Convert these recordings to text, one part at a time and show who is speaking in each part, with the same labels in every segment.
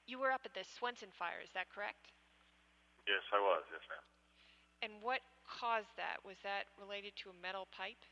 Speaker 1: You were up at the Swenson fire, is that correct?
Speaker 2: Yes, I was. Yes, ma'am.
Speaker 1: And what caused that? Was that related to a metal pipe?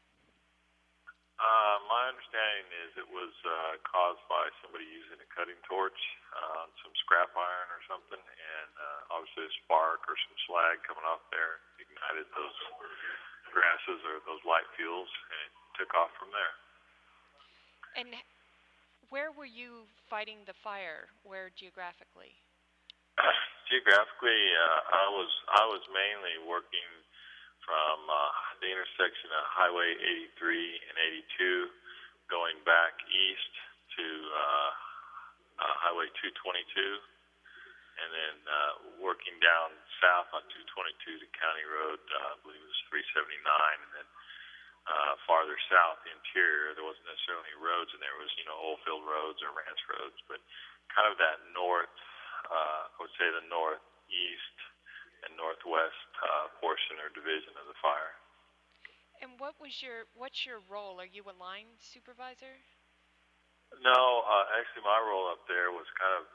Speaker 2: My understanding is it was caused by somebody using a cutting torch on some scrap iron or something, and obviously a spark or some slag coming off there ignited those grasses or those light fuels, and it took off from there.
Speaker 1: And where were you fighting the fire? Where geographically?
Speaker 2: Geographically, I was mainly working from the intersection of Highway 83 and 82, going back east to Highway 222, and then working down south on 222 to County Road, I believe it was 379, and then farther south, the interior, there wasn't necessarily any roads, and there was, oil field roads or ranch roads, but kind of that north, I would say the northeast and northwest portion or division of the fire.
Speaker 1: And what's your role? Are you a line supervisor?
Speaker 2: No, actually, my role up there was kind of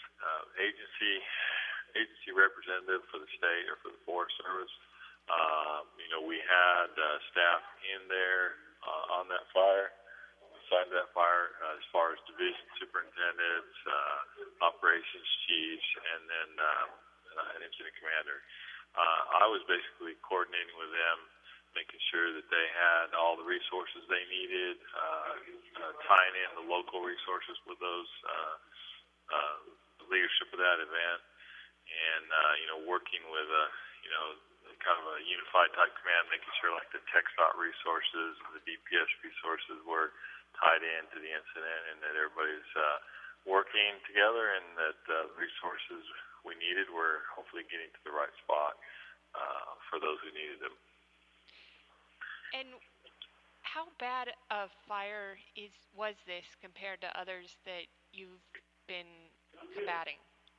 Speaker 2: agency representative for the state or for the Forest Service. We had staff in there on that fire, beside that fire, as far as division superintendents, operations chiefs, and then an incident commander. I was basically coordinating with them, making sure that they had all the resources they needed, tying in the local resources with those leadership of that event, and working with kind of a unified type command, making sure like the TxDOT resources and the DPS resources were tied into the incident, and that everybody's working together, and that the resources we needed were hopefully getting to the right spot for those who needed them.
Speaker 1: And how bad a fire was this compared to others that you've been combating?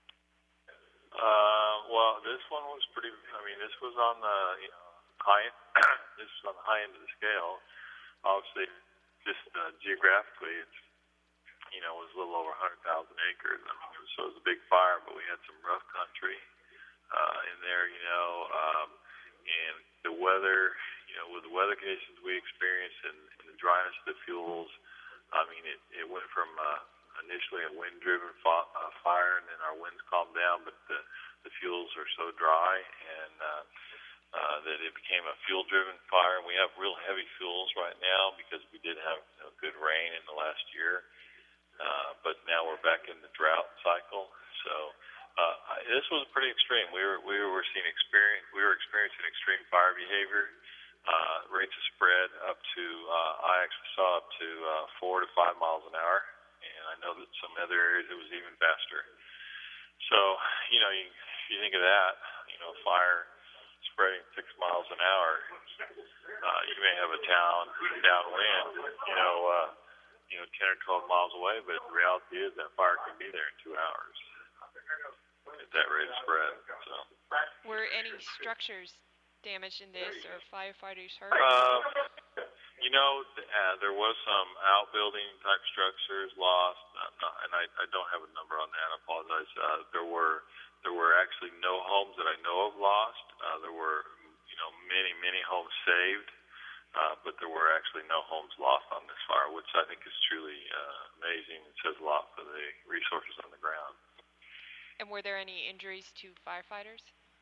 Speaker 2: Well, this one was pretty. I mean, this was on the high. This was on the high end of the scale. Obviously, just geographically, it's was a little over 100,000 acres. I mean, so it was a big fire, but we had some rough country in there, and the weather. With the weather conditions we experienced and the dryness of the fuels, I mean, it went from initially a wind-driven fire, and then our winds calmed down, but the fuels are so dry, and that it became a fuel-driven fire. And we have real heavy fuels right now because we did have good rain in the last year, but now we're back in the drought cycle. So this was pretty extreme. We were experiencing extreme fire behavior. Rates of spread up to I actually saw up to 4 to 5 miles an hour, and I know that some other areas it was even faster. So if you think of that, fire spreading 6 miles an hour, you may have a town downwind, 10 or 12 miles away, but the reality is that fire can be there in 2 hours at that rate of spread. So,
Speaker 1: were any structures damaged in this, or firefighters hurt?
Speaker 2: There was some outbuilding type structures lost, and I don't have a number on that. I apologize. There were actually no homes that I know of lost. There were many homes saved, but there were actually no homes lost on this fire, which I think is truly amazing. It says a lot for the resources on the ground.
Speaker 1: And were there any injuries to firefighters?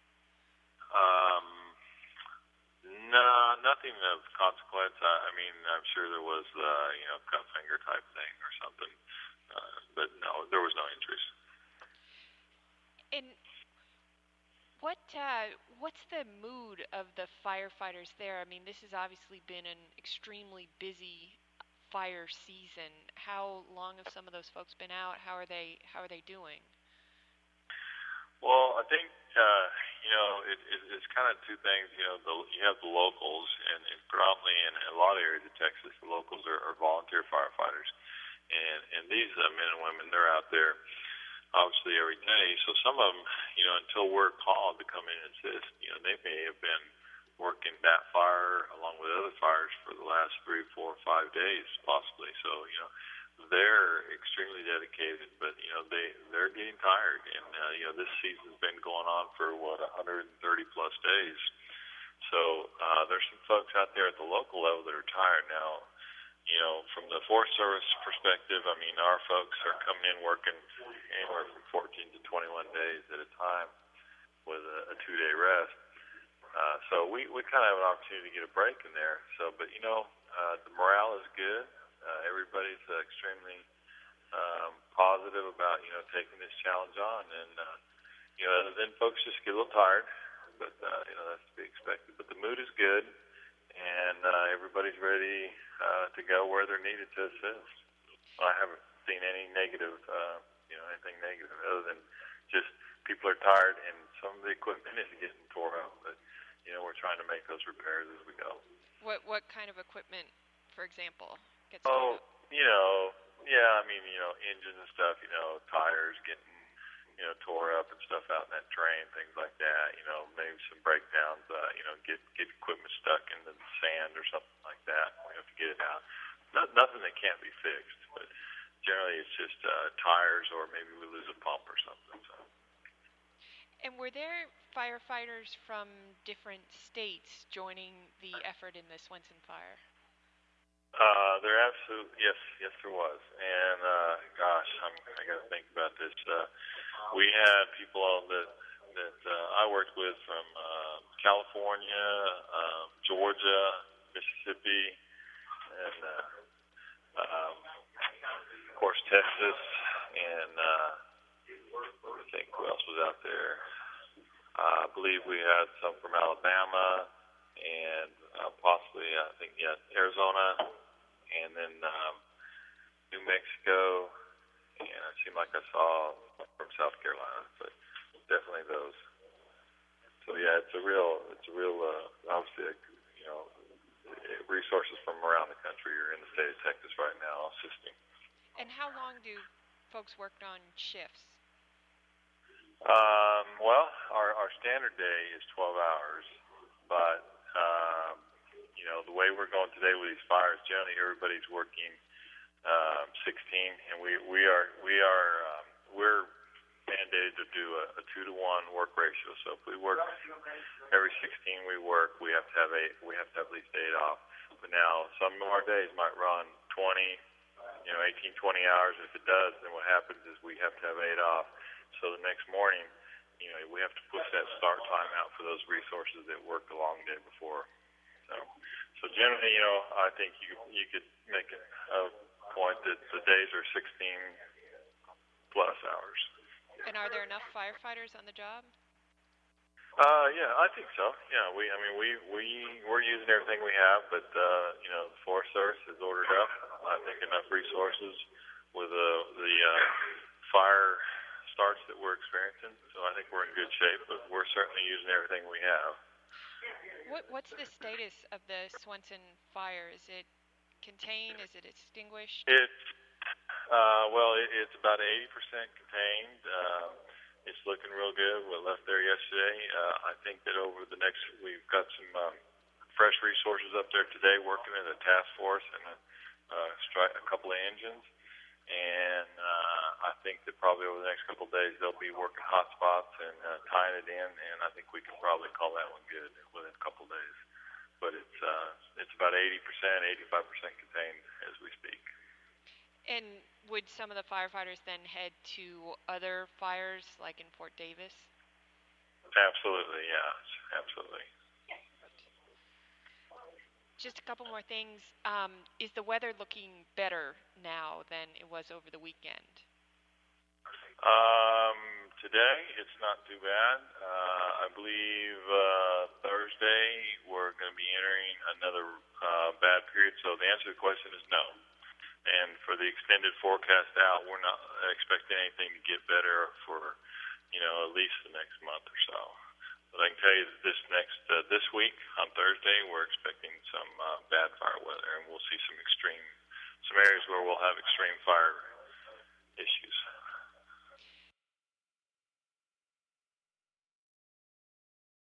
Speaker 2: No, nothing of consequence. I mean, I'm sure there was, cut finger type thing or something, but no, there was no injuries.
Speaker 1: And what's the mood of the firefighters there? I mean, this has obviously been an extremely busy fire season. How long have some of those folks been out? How are they doing?
Speaker 2: Well, I think it's kind of two things. You have the locals, and predominantly in a lot of areas of Texas, the locals are volunteer firefighters, and these men and women, they're out there obviously every day. So some of them, until we're called to come in and assist, they may have been working that fire along with other fires for the last 3, 4, 5 days, possibly. So they're extremely dedicated, but they're getting tired, and this season's been going on for 130 plus days. So there's some folks out there at the local level that are tired now. From the Forest Service perspective, I mean, our folks are coming in working anywhere from 14 to 21 days at a time with a 2-day rest. So we kind of have an opportunity to get a break in there. So, but the morale is good. Everybody's extremely positive about taking this challenge on, and then folks just get a little tired, but that's to be expected. But the mood is good, and everybody's ready to go where they're needed to assist. I haven't seen any negative, anything negative other than just people are tired and some of the equipment is getting tore up. But we're trying to make those repairs as we go.
Speaker 1: What kind of equipment, for example, gets
Speaker 2: torn up? Yeah, I mean, engines and stuff, tires getting tore up and stuff out in that terrain, things like that. Maybe some breakdowns. Get equipment stuck in the sand or something like that. We have to get it out. Nothing that can't be fixed, but generally it's just tires, or maybe we lose a pump or something. So.
Speaker 1: And were there firefighters from different states joining the effort in the Swenson fire?
Speaker 2: There absolutely, yes, there was. And gosh, I got to think about this. We had people that I worked with from California, Georgia, Mississippi, and of course Texas, and I think who else was out there? I believe we had some from Alabama, and possibly Arizona, and then New Mexico, and it seemed like I saw from South Carolina, but definitely those. So yeah, it's a real obviously resources from around the country are in the state of Texas right now assisting.
Speaker 1: And how long do folks work on shifts?
Speaker 2: Well, our standard day is 12 hours, but the way we're going today with these fires, generally everybody's working 16, and we're mandated to do a 2-to-1 work ratio. So if we work every 16 we work, we have to have at least 8 off. But now some of our days might run 20, 18, 20 hours. If it does, then what happens is we have to have 8 off. So the next morning, we have to push that start time out for those resources that worked the long day before. So generally, I think you could make a point that the days are 16 plus hours.
Speaker 1: And are there enough firefighters on the job?
Speaker 2: Yeah, I think so. Yeah, we're using everything we have, but the Forest Service has ordered up, I think, enough resources with the fire starts that we're experiencing. So I think we're in good shape, but we're certainly using everything we have.
Speaker 1: What's the status of the Swenson fire? Is it contained? Is it extinguished?
Speaker 2: It's about 80% contained. It's looking real good. We left there yesterday. I think that we've got some fresh resources up there today working in a task force and a couple of engines. And I think that probably over the next couple of days they'll be working hot spots and tying it in, and I think we can probably call that one good within a couple of days. But it's about 80%, 85% contained as we speak.
Speaker 1: And would some of the firefighters then head to other fires, like in Fort Davis?
Speaker 2: Absolutely, yeah, absolutely.
Speaker 1: Just a couple more things. Is the weather looking better now than it was over the weekend?
Speaker 2: Today, it's not too bad. I believe Thursday we're going to be entering another bad period. So the answer to the question is no. And for the extended forecast out, we're not expecting anything to get better for, at least the next month or so. But I can tell you that this week on Thursday, we're expecting some bad fire weather, and we'll see some areas where we'll have extreme fire issues.